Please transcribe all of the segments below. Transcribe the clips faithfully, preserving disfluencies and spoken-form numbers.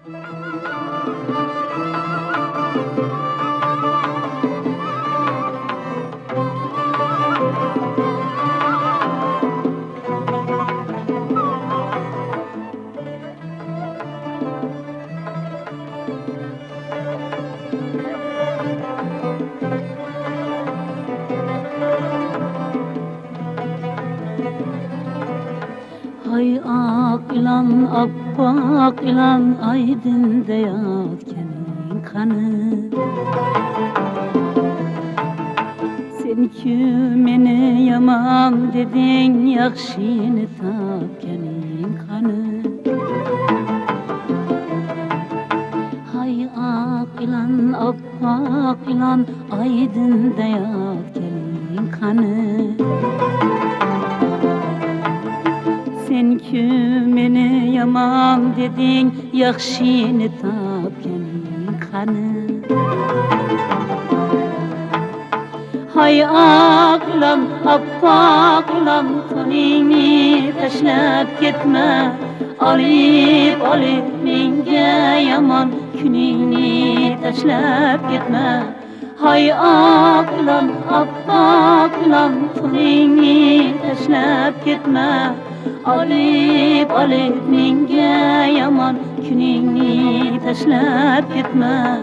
Hay ak ilan, appak ilan, aydın deyatkenin kanı. Sen ki meni yaman dedin, yakşini tapkenin kanı. Hay ak ilan, appak ilan, aydın deyatkenin kanı. Sen ki meni yaman dedin, yakşini tapkenin kanı. Hay aklan, appaklan, tonini taşlap gitme. Alip alip minge yaman, günini taşlap gitme. Hay aklan, appaklan, tonini taşlap gitme. Alip alip minge yaman, günini taşlap gitme.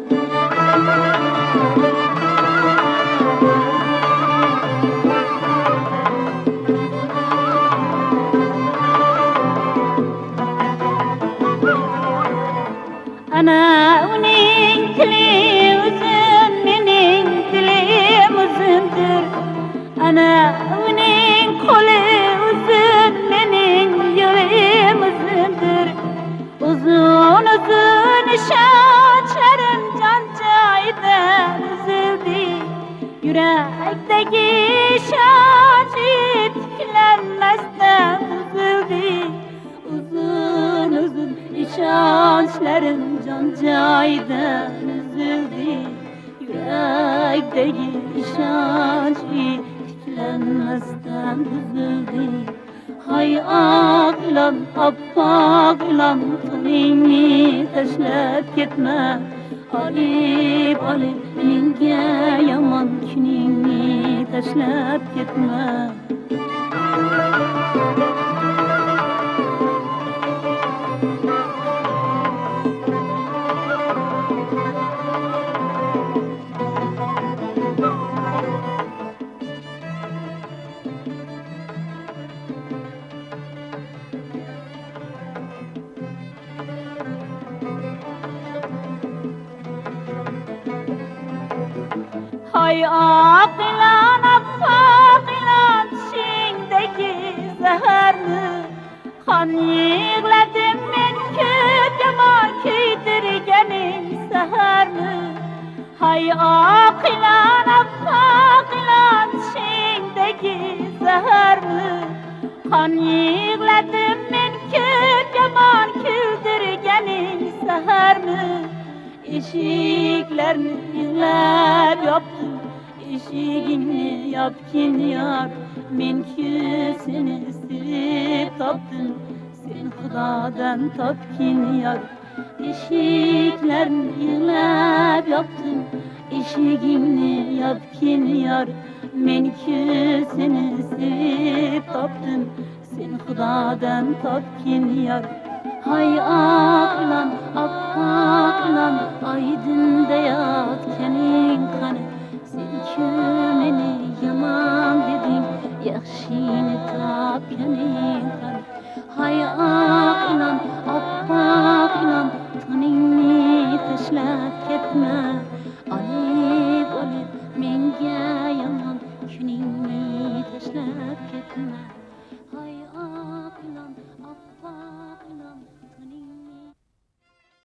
Ana uning tili uzun, mening tilim uzundur. Ana uning qo'li uzun, mening yo'lim uzundur. Uzun uzun shoxlarim jon joyidan uzildi. Yurakdagi shoxi tiklanmasdan uzildi. Uzun uzun ishonchlarım jon joyidan uzildi. Yurakdagi ishonchi tiklanmasdan uzildi. Hay aklan, appaklan, toningni tashlab ketma. Olib olib menga yomon kuningni tashlab ketma. Hay aklan, appaklan, tishingdagi zaharni. Qon yig'ladim men ko'p yomon kuydirganing saharni. Hay aklan, appaklan, tishingdagi zaharni. Qon yig'ladim men ko'p yomon kuydirganing saharni. Eshiklarni yig'lab yopdim, eshigingni yopgin yor. Men ku seni sevib topdim, sen Xudodan topgin yor. Eshiklarni yig'lab yopdim, eshigingni yopgin yor. Men ku seni sevib topdim, sen Xudodan topgin yor. Hay aklan, appaklan, aydında yatkenin kanı. Sen ki meni yaman dedin, yakşini tapkenin